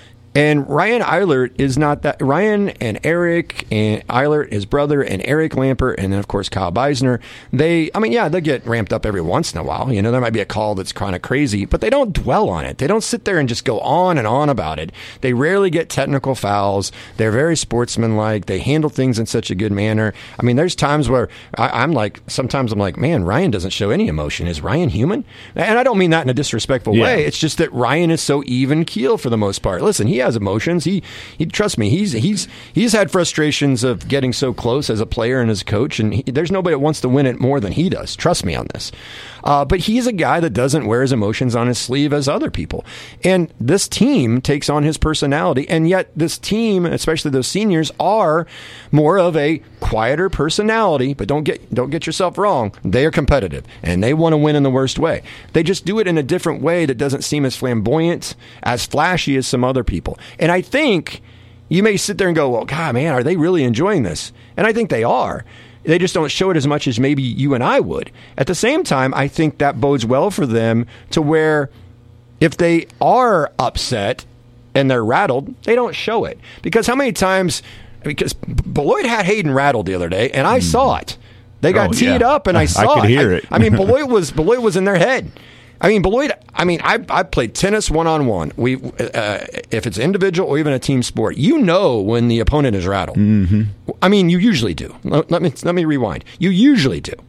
And Ryan Eilert is not that. Ryan and Eric and Eilert, his brother, and Eric Lampert, and then, of course, Kyle Beisner, they, I mean, yeah, they get ramped up every once in a while. You know, there might be a call that's kind of crazy, but they don't dwell on it. They don't sit there and just go on and on about it. They rarely get technical fouls. They're very sportsmanlike. They handle things in such a good manner. I mean, there's times where I, I'm like, sometimes I'm like, man, Ryan doesn't show any emotion. Is Ryan human? And I don't mean that in a disrespectful yeah. way. It's just that Ryan is so even keel for the most part. Listen, he has emotions. He, he trust me. He's he's he's had frustrations of getting so close as a player and as a coach, and he, there's nobody that wants to win it more than he does. Trust me on this. Uh, but he's a guy that doesn't wear his emotions on his sleeve as other people. And this team takes on his personality, and yet this team, especially those seniors, are more of a quieter personality. But don't get don't get yourself wrong. They are competitive, and they want to win in the worst way. They just do it in a different way that doesn't seem as flamboyant, as flashy as some other people. And I think you may sit there and go, well, God, man, are they really enjoying this? And I think they are. They just don't show it as much as maybe you and I would. At the same time, I think that bodes well for them to where if they are upset and they're rattled, they don't show it. Because how many times, because Beloit had Hayden rattled the other day, and I mm. saw it. They got oh, teed yeah. up, and I saw I could it. hear I, it. I mean, Beloit was Beloit was in their head. I mean, Beloit, I mean, I I played tennis one-on-one. We, uh, if it's individual or even a team sport, you know when the opponent is rattled. Mm-hmm. I mean, you usually do. Let, let me let me rewind. You usually do.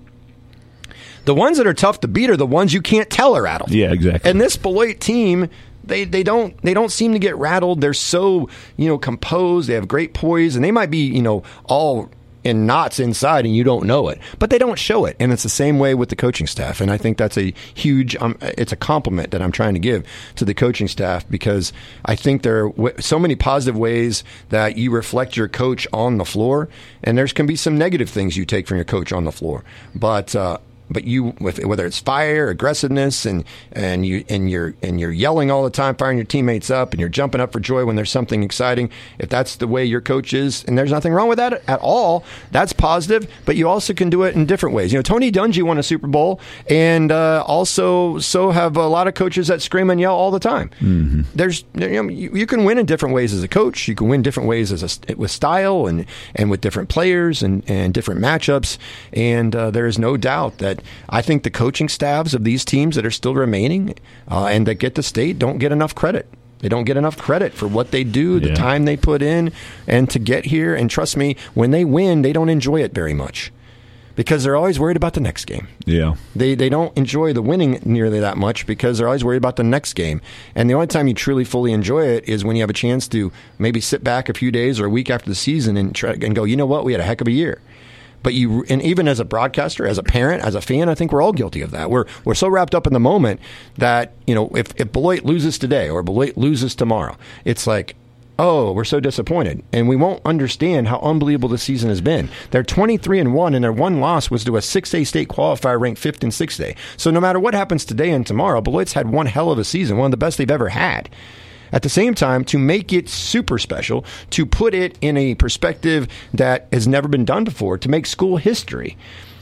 The ones that are tough to beat are the ones you can't tell are rattled. Yeah, exactly. And this Beloit team, they, they don't they don't seem to get rattled. They're so, you know, composed. They have great poise, and they might be, you know, all in knots inside and you don't know it, but they don't show it. And it's the same way with the coaching staff. And I think that's a huge, um, it's a compliment that I'm trying to give to the coaching staff, because I think there are w- so many positive ways that you reflect your coach on the floor, and there's can be some negative things you take from your coach on the floor. But, uh, But you, whether it's fire, aggressiveness, and and you and you're and you're yelling all the time, firing your teammates up, and you're jumping up for joy when there's something exciting. If that's the way your coach is, and there's nothing wrong with that at all, that's positive. But you also can do it in different ways. You know, Tony Dungy won a Super Bowl, and uh, also so have a lot of coaches that scream and yell all the time. Mm-hmm. There's you, know, you, you can win in different ways as a coach. You can win different ways as a, with style and and with different players and and different matchups. And uh, there is no doubt that I think the coaching staffs of these teams that are still remaining uh, and that get to state don't get enough credit. They don't get enough credit for what they do, the yeah. time they put in, and to get here. And trust me, when they win, they don't enjoy it very much because they're always worried about the next game. Yeah, They they don't enjoy the winning nearly that much because they're always worried about the next game. And the only time you truly fully enjoy it is when you have a chance to maybe sit back a few days or a week after the season and try and go, you know what, we had a heck of a year. But you, and even as a broadcaster, as a parent, as a fan, I think we're all guilty of that. We're we're so wrapped up in the moment that, you know, if, if Beloit loses today or Beloit loses tomorrow, it's like, oh, we're so disappointed, and we won't understand how unbelievable this season has been. They're twenty-three and one, and their one loss was to a six A state qualifier ranked fifth in six A. So no matter what happens today and tomorrow, Beloit's had one hell of a season, one of the best they've ever had. At the same time, to make it super special, to put it in a perspective that has never been done before, to make school history,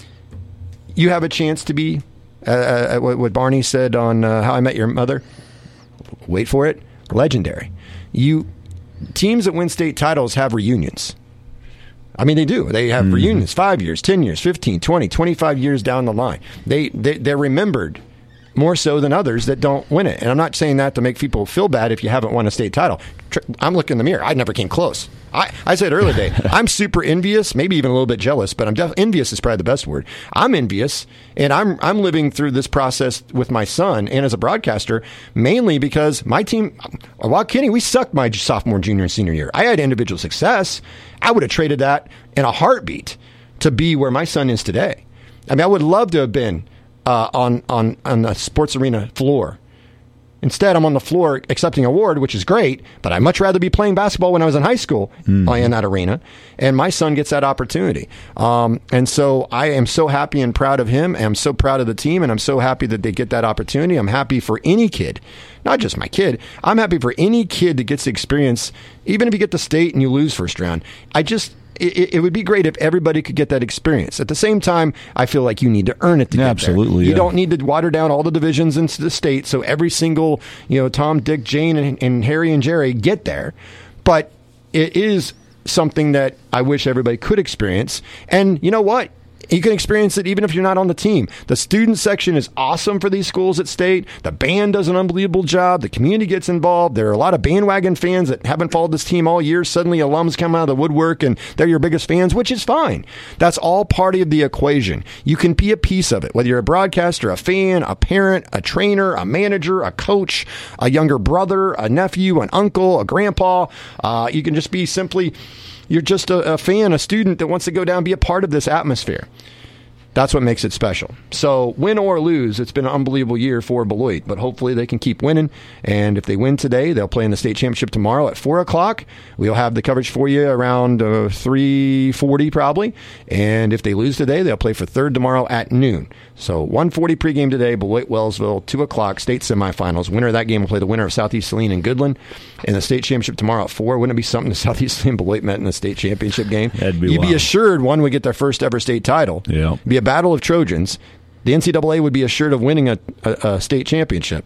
you have a chance to be, uh, what Barney said on uh, How I Met Your Mother, wait for it, legendary. You teams that win state titles have reunions. I mean, they do. They have mm-hmm. reunions five years, ten years, fifteen, twenty, twenty-five years down the line. They, they, they're remembered more so than others that don't win it. And I'm not saying that to make people feel bad if you haven't won a state title. I'm looking in the mirror. I never came close. I, I said earlier today, I'm super envious, maybe even a little bit jealous, but I'm def- envious is probably the best word. I'm envious, and I'm I'm living through this process with my son and as a broadcaster, mainly because my team, while kidding, we sucked my sophomore, junior, and senior year. I had individual success. I would have traded that in a heartbeat to be where my son is today. I mean, I would love to have been uh, on, on, on the sports arena floor. Instead, I'm on the floor accepting an award, which is great, but I'd much rather be playing basketball when I was in high school mm. in that arena, and my son gets that opportunity. Um, and so I am so happy and proud of him, and I'm so proud of the team, and I'm so happy that they get that opportunity. I'm happy for any kid, not just my kid. I'm happy for any kid that gets the experience, even if you get to state and you lose first round. I just... It, it would be great if everybody could get that experience. At the same time, I feel like you need to earn it to yeah, get absolutely, there. You yeah. don't need to water down all the divisions into the state so every single, you know, Tom, Dick, Jane, and, and Harry and Jerry get there. But it is something that I wish everybody could experience. And you know what? You can experience it even if you're not on the team. The student section is awesome for these schools at state. The band does an unbelievable job. The community gets involved. There are a lot of bandwagon fans that haven't followed this team all year. Suddenly alums come out of the woodwork and they're your biggest fans, which is fine. That's all part of the equation. You can be a piece of it, whether you're a broadcaster, a fan, a parent, a trainer, a manager, a coach, a younger brother, a nephew, an uncle, a grandpa. Uh, you can just be simply... You're just a, a fan, a student that wants to go down and be a part of this atmosphere. That's what makes it special. So win or lose, it's been an unbelievable year for Beloit, but hopefully they can keep winning. And if they win today, they'll play in the state championship tomorrow at four o'clock. We'll have the coverage for you around uh, three forty probably. And if they lose today, they'll play for third tomorrow at noon. So one forty pregame today, Beloit-Wellsville, two o'clock, state semifinals. Winner of that game will play the winner of Southeast Saline and Goodland in the state championship tomorrow at four. Wouldn't it be something if Southeast Saline and Beloit met in the state championship game? That'd be You'd wild. be assured one would get their first ever state title. Yeah. It'd be a battle of Trojans. The N C double A would be assured of winning a, a, a state championship.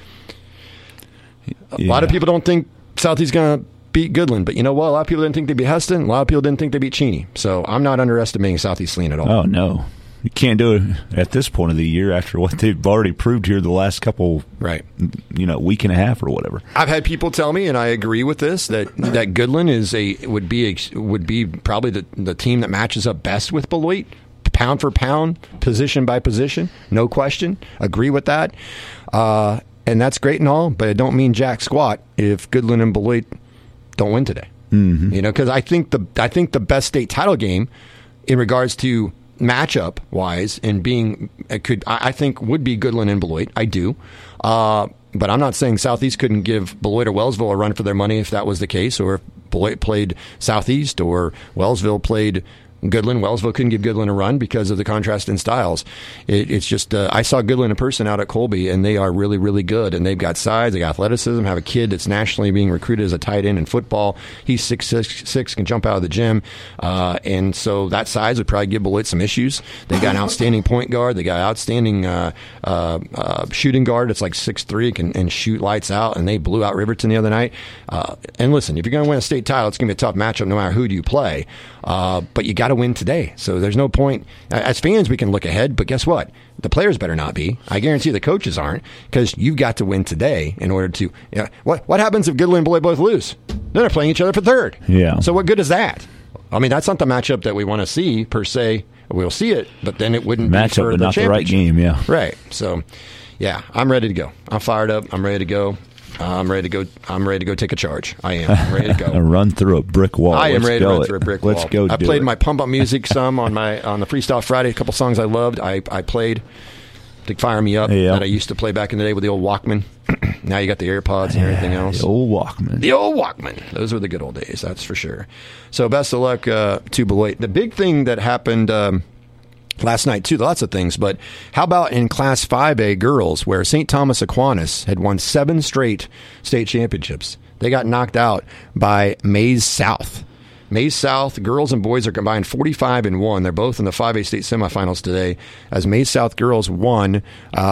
A Yeah. lot of people don't think Southeast going to beat Goodland, but you know what? A lot of people didn't think they beat Heston. A lot of people didn't think they beat Cheney. So I'm not underestimating Southeast Saline at all. Oh, no. You can't do it at this point of the year after what they've already proved here the last couple, right? You know, week and a half or whatever. I've had people tell me, and I agree with this, that that Goodland is a would be a, would be probably the the team that matches up best with Beloit, pound for pound, position by position, no question. Agree with that, uh, and that's great and all, but it don't mean jack squat if Goodland and Beloit don't win today. Mm-hmm. You know, because I think the I think the best state title game in regards to matchup wise and being it could I think would be Goodland and Beloit. I do, uh, but I'm not saying Southeast couldn't give Beloit or Wellsville a run for their money if that was the case, or if Beloit played Southeast or Wellsville played Goodland. Wellsville couldn't give Goodland a run because of the contrast in styles. It, it's just, uh, I saw Goodland in person out at Colby, and they are really, really good. And they've got size, they got athleticism, have a kid that's nationally being recruited as a tight end in football. He's six six, six can jump out of the gym. Uh, and so that size would probably give Beloit some issues. They got an outstanding point guard. They got outstanding uh, uh, uh, shooting guard that's like six three can, and shoot lights out. And they blew out Riverton the other night. Uh, and listen, if you're going to win a state title, it's going to be a tough matchup no matter who do you play. Uh, but you got to win today. So there's no point. As fans, we can look ahead, but guess what? The players better not be. I guarantee the coaches aren't, because you've got to win today in order to. You know, what what happens if Goodland and Beloit both lose? Then they're playing each other for third. Yeah. So what good is that? I mean, that's not the matchup that we want to see per se. We'll see it, but then it wouldn't matchup, be for but the not the right championship. game. Yeah. Right. So, yeah, I'm ready to go. I'm fired up. I'm ready to go. Uh, I'm ready to go. I'm ready to go take a charge. I am I'm ready to go. Run through a brick wall. I am Let's ready to run it. through a brick Let's wall. go. I do played it. my pump up music some on my on the Freestyle Friday. A couple songs I loved. I, I played to fire me up yeah. that I used to play back in the day with the old Walkman. Now you got the AirPods and everything else. The old Walkman. The old Walkman. Those were the good old days. That's for sure. So best of luck uh, to Beloit. The big thing that happened. Um, Last night, too, lots of things, but how about in Class five A girls, where Saint Thomas Aquinas had won seven straight state championships? They got knocked out by Maize South. Maize South, girls and boys are combined forty-five and one. They're both in the five A state semifinals today, as Maize South girls won uh,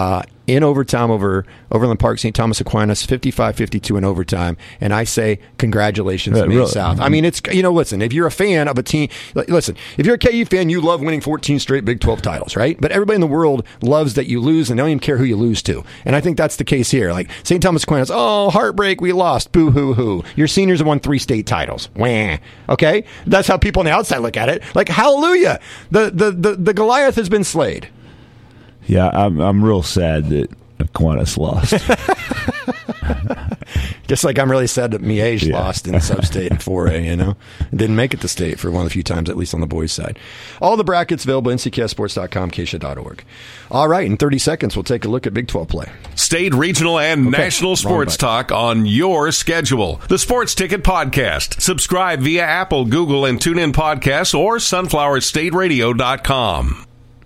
in overtime over Overland Park, Saint Thomas Aquinas, fifty-five fifty-two in overtime. And I say congratulations yeah, to Maine really. South. I mean, it's, you know, listen, if you're a fan of a team, listen, if you're a K U fan, you love winning fourteen straight Big twelve titles, right? But everybody in the world loves that you lose and they don't even care who you lose to. And I think that's the case here. Like Saint Thomas Aquinas, oh, heartbreak, we lost, boo hoo hoo. Your seniors have won three state titles. Wah. Okay? That's how people on the outside look at it. Like, hallelujah. The, the, the, the Goliath has been slayed. Yeah, I'm I'm real sad that Aquinas lost. Just like I'm really sad that Miege Yeah. lost in sub-state and four A, you know? Didn't make it to state for one of the few times, at least on the boys' side. All the brackets available at N C K S sports dot com, K S H A dot org. All right, in thirty seconds, we'll take a look at Big twelve play. State, regional, and Okay. national sports Wrong talk on your schedule. The Sports Ticket Podcast. Subscribe via Apple, Google, and TuneIn Podcasts or sunflower state radio dot com.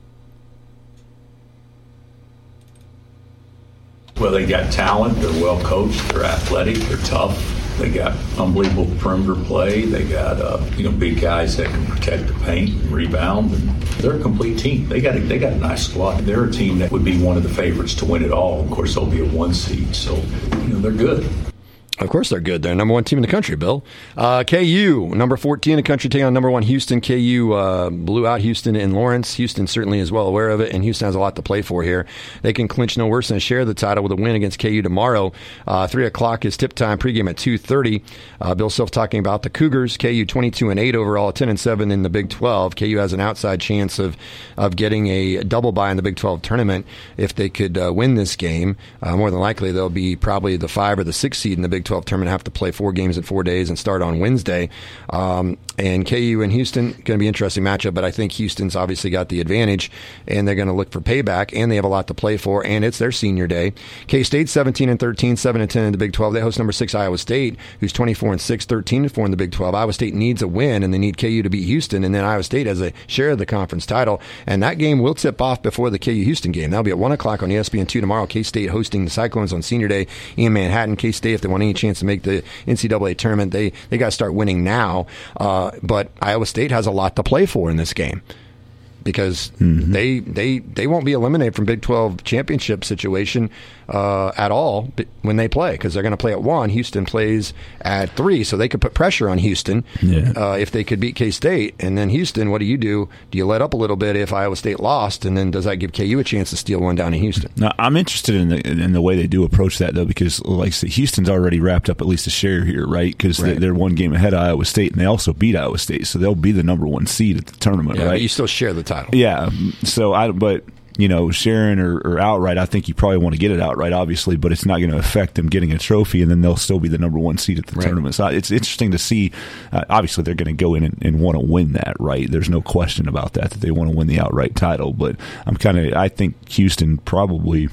Well, they got talent. They're well coached. They're athletic. They're tough. They got unbelievable perimeter play. They got uh, you know big guys that can protect the paint, and rebound. And they're a complete team. They got a, they got a nice squad. They're a team that would be one of the favorites to win it all. Of course, they'll be a one seed. So you know they're good. Of course they're good. They're number one team in the country, Bill. Uh, K U, number fourteen in the country, taking on number one Houston. K U uh, blew out Houston in Lawrence. Houston certainly is well aware of it, and Houston has a lot to play for here. They can clinch no worse than share the title with a win against K U tomorrow. Uh, three o'clock is tip time, pregame at two thirty. Uh, Bill Self talking about the Cougars. K U twenty-two and eight overall, ten and seven in the Big twelve. K U has an outside chance of, of getting a double bye in the Big twelve tournament if they could uh, win this game. Uh, more than likely, they'll be probably the five or the six seed in the Big twelve tournament, have to play four games in four days and start on Wednesday. Um, and K U and Houston, going to be an interesting matchup, but I think Houston's obviously got the advantage, and they're going to look for payback, and they have a lot to play for, and it's their senior day. K-State seventeen and thirteen, seven and ten in the Big twelve. They host number six Iowa State, who's twenty-four and six, thirteen and four in the Big twelve. Iowa State needs a win, and they need K U to beat Houston, and then Iowa State has a share of the conference title, and that game will tip off before the K U-Houston game. That'll be at one o'clock on E S P N two tomorrow. K-State hosting the Cyclones on senior day in Manhattan. K-State, if they want any chance to make the N C double A tournament, they, they got to start winning now, uh, but Iowa State has a lot to play for in this game, because mm-hmm. they they they won't be eliminated from Big twelve championship situation uh, at all when they play, because they're going to play at one. Houston plays at three, so they could put pressure on Houston yeah. uh, if they could beat K-State. And then Houston, what do you do? Do you let up a little bit if Iowa State lost, and then does that give K U a chance to steal one down in Houston? Now, I'm interested in the in the way they do approach that, though, because like I said, Houston's already wrapped up at least a share here, right? Because right. they're one game ahead of Iowa State, and they also beat Iowa State, so they'll be the number one seed at the tournament, yeah, right? But you still share the title. Yeah. So I, but you know, sharing or, or outright, I think you probably want to get it outright, obviously, but it's not going to affect them getting a trophy, and then they'll still be the number one seed at the right. tournament. So it's interesting to see. Uh, obviously, they're going to go in and, and want to win that, right? There's no question about that, that they want to win the outright title. But I'm kind of, I think Houston probably.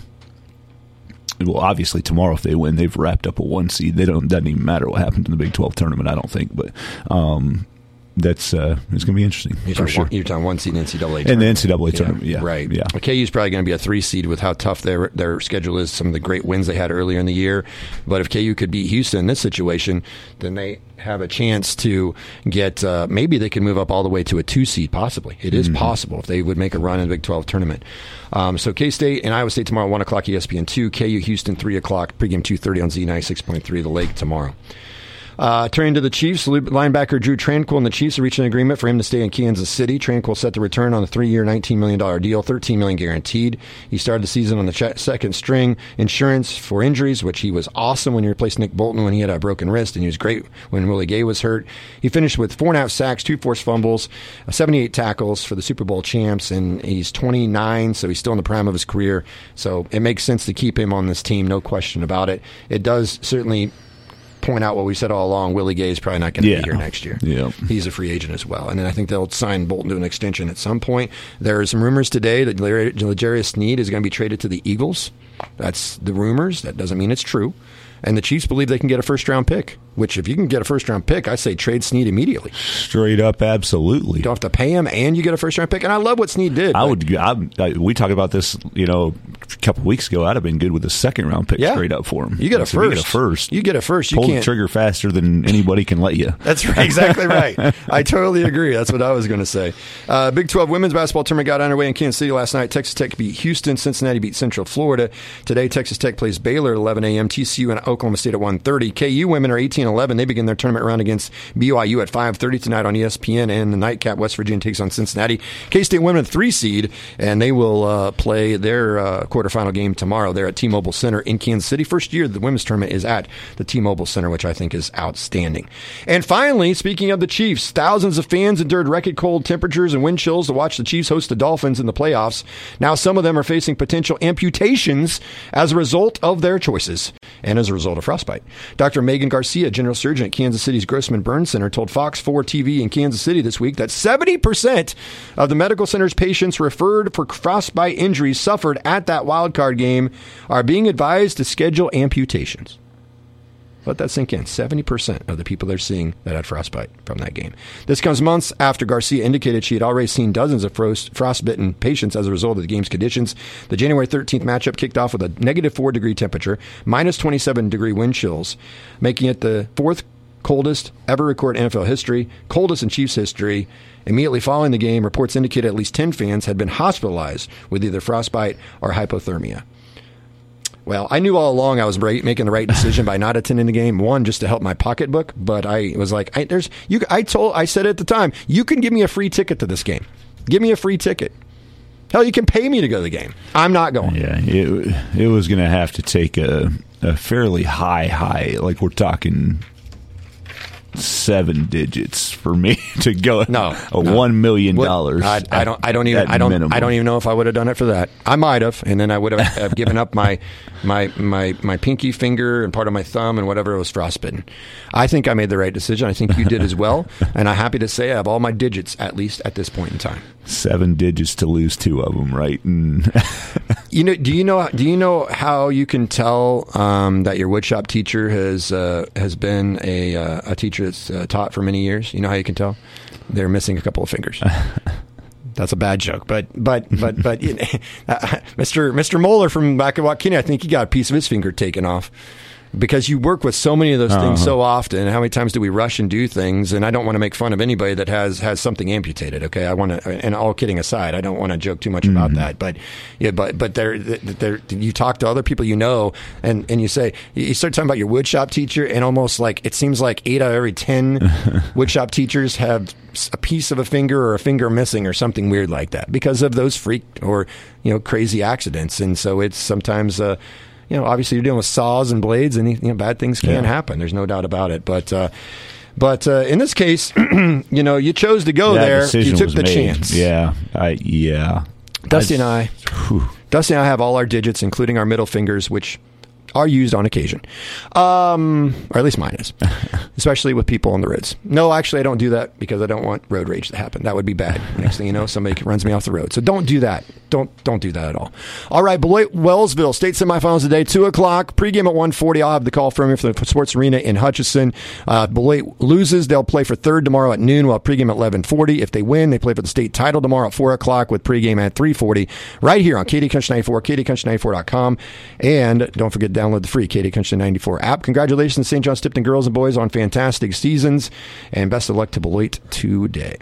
Well, obviously tomorrow if they win, they've wrapped up a one seed. They don't. Doesn't even matter what happens in the Big twelve tournament, I don't think. But um, that's uh, it's going to be interesting. You're for talking, sure. one, you're talking one seed in the N C double A and tournament. the N C double A tournament, yeah, right. Yeah, K U's probably going to be a three seed with how tough their their schedule is. Some of the great wins they had earlier in the year, but if K U could beat Houston in this situation, then they have a chance to get. Uh, maybe they can move up all the way to a two seed. Possibly, it is mm-hmm. possible if they would make a run in the Big twelve tournament. Um, so K-State and Iowa State tomorrow, one o'clock E S P N two. K U Houston three o'clock. Pregame two thirty on Z ninety-six point three. The Lake tomorrow. Uh, turning to the Chiefs, linebacker Drew Tranquill and the Chiefs have reached an agreement for him to stay in Kansas City. Tranquill set to return on a three-year, nineteen million dollars deal, thirteen million dollars guaranteed. He started the season on the ch- second string insurance for injuries, which he was awesome when he replaced Nick Bolton when he had a broken wrist, and he was great when Willie Gay was hurt. He finished with four and a half sacks, two forced fumbles, seventy-eight tackles for the Super Bowl champs, and he's twenty-nine, so he's still in the prime of his career. So it makes sense to keep him on this team, no question about it. It does certainly point out what we said all along. Willie Gay is probably not going to yeah. be here next year. Yeah. He's a free agent as well. And then I think they'll sign Bolton to an extension at some point. There are some rumors today that L'Jarius Sneed is going to be traded to the Eagles. That's the rumors. That doesn't mean it's true. And the Chiefs believe they can get a first-round pick which if you can get a first-round pick, I say trade Snead immediately. Straight up, absolutely. You don't have to pay him, and you get a first-round pick. And I love what Snead did. I would. I, I, we talked about this, you know, a couple of weeks ago. I'd have been good with a second-round pick yeah. straight up for him. You get a so first. You get a first. You get a first. You Pull can't the trigger faster than anybody can let you. That's right, exactly right. I totally agree. That's what I was going to say. Uh, Big twelve women's basketball tournament got underway in Kansas City last night. Texas Tech beat Houston. Cincinnati beat Central Florida. Today, Texas Tech plays Baylor at eleven a.m. T C U and Oklahoma State at one thirty. K U women are eighteen eleven. They begin their tournament round against B Y U at five thirty tonight on E S P N. And the nightcap, West Virginia takes on Cincinnati. K-State women, three seed, and they will uh, play their uh, quarterfinal game tomorrow. They're at T-Mobile Center in Kansas City. First year the women's tournament is at the T-Mobile Center, which I think is outstanding. And finally, speaking of the Chiefs, thousands of fans endured record cold temperatures and wind chills to watch the Chiefs host the Dolphins in the playoffs. Now some of them are facing potential amputations as a result of their choices and as a result of frostbite. Doctor Megan Garcia, general surgeon at Kansas City's Grossman Burn Center, told Fox four T V in Kansas City this week that seventy percent of the medical center's patients referred for frostbite injuries suffered at that wildcard game are being advised to schedule amputations. Let that sink in. seventy percent of the people they're seeing that had frostbite from that game. This comes months after Garcia indicated she had already seen dozens of frost, frostbitten patients as a result of the game's conditions. The January thirteenth matchup kicked off with a negative four degree temperature, minus twenty-seven degree wind chills, making it the fourth coldest ever recorded in N F L history, coldest in Chiefs history. Immediately following the game, reports indicated at least ten fans had been hospitalized with either frostbite or hypothermia. Well, I knew all along I was right, making the right decision by not attending the game. One, just to help my pocketbook, but I was like, I, "There's you." I told, I said at the time, "You can give me a free ticket to this game. Give me a free ticket. Hell, you can pay me to go to the game. I'm not going." Yeah, it it was going to have to take a a fairly high high, like we're talking seven digits for me to go. No, a no. one million dollars. I, I don't. I don't even. I don't. Minimum. I don't even know if I would have done it for that. I might have, and then I would have, have given up my, my my my pinky finger and part of my thumb and whatever was frostbitten. I think I made the right decision. I think you did as well, and I'm happy to say I have all my digits at least at this point in time. Seven digits to lose two of them, right? And you know, do you know? Do you know how you can tell um, that your woodshop teacher has uh, has been a uh, a teacher that's uh, taught for many years? You know how you can tell? They're missing a couple of fingers. That's a bad joke, but but but but you know, uh, Mister Mister Moeller from back at Waukene, I think he got a piece of his finger taken off. Because you work with so many of those uh-huh. things so often, how many times do we rush and do things? And I don't want to make fun of anybody that has, has something amputated. Okay, I want to. And all kidding aside, I don't want to joke too much mm-hmm. about that. But yeah, but but there, there, you talk to other people you know, and, and you say you start talking about your woodshop teacher, and almost like it seems like eight out of every ten woodshop teachers have a piece of a finger or a finger missing or something weird like that because of those freak or you know crazy accidents. And so it's sometimes. Uh, You know, obviously you're dealing with saws and blades, and you know, bad things can yeah. happen. There's no doubt about it. But, uh, but uh, in this case, you know, you chose to go that there. You took the made. chance. Yeah, I, yeah. Dusty and I, whew, Dusty and I have all our digits, including our middle fingers, which are used on occasion, um, or at least mine is, especially with people on the roads. No, actually, I don't do that because I don't want road rage to happen. That would be bad. Next thing you know, somebody runs me off the road. So don't do that. Don't don't do that at all. All right, Beloit Wellsville state semifinals today, two o'clock. Pregame at one forty. I'll have the call from you for the Sports Arena in Hutchinson. Uh, Beloit loses. They'll play for third tomorrow at noon, while pregame at eleven forty. If they win, they play for the state title tomorrow at four o'clock with pregame at three forty right here on K D Country ninety-four, K D Country ninety-four dot com. And don't forget to download the free K D Country ninety-four app. Congratulations, Saint John's Tipton girls and boys, on fantastic seasons, and best of luck to Beloit today.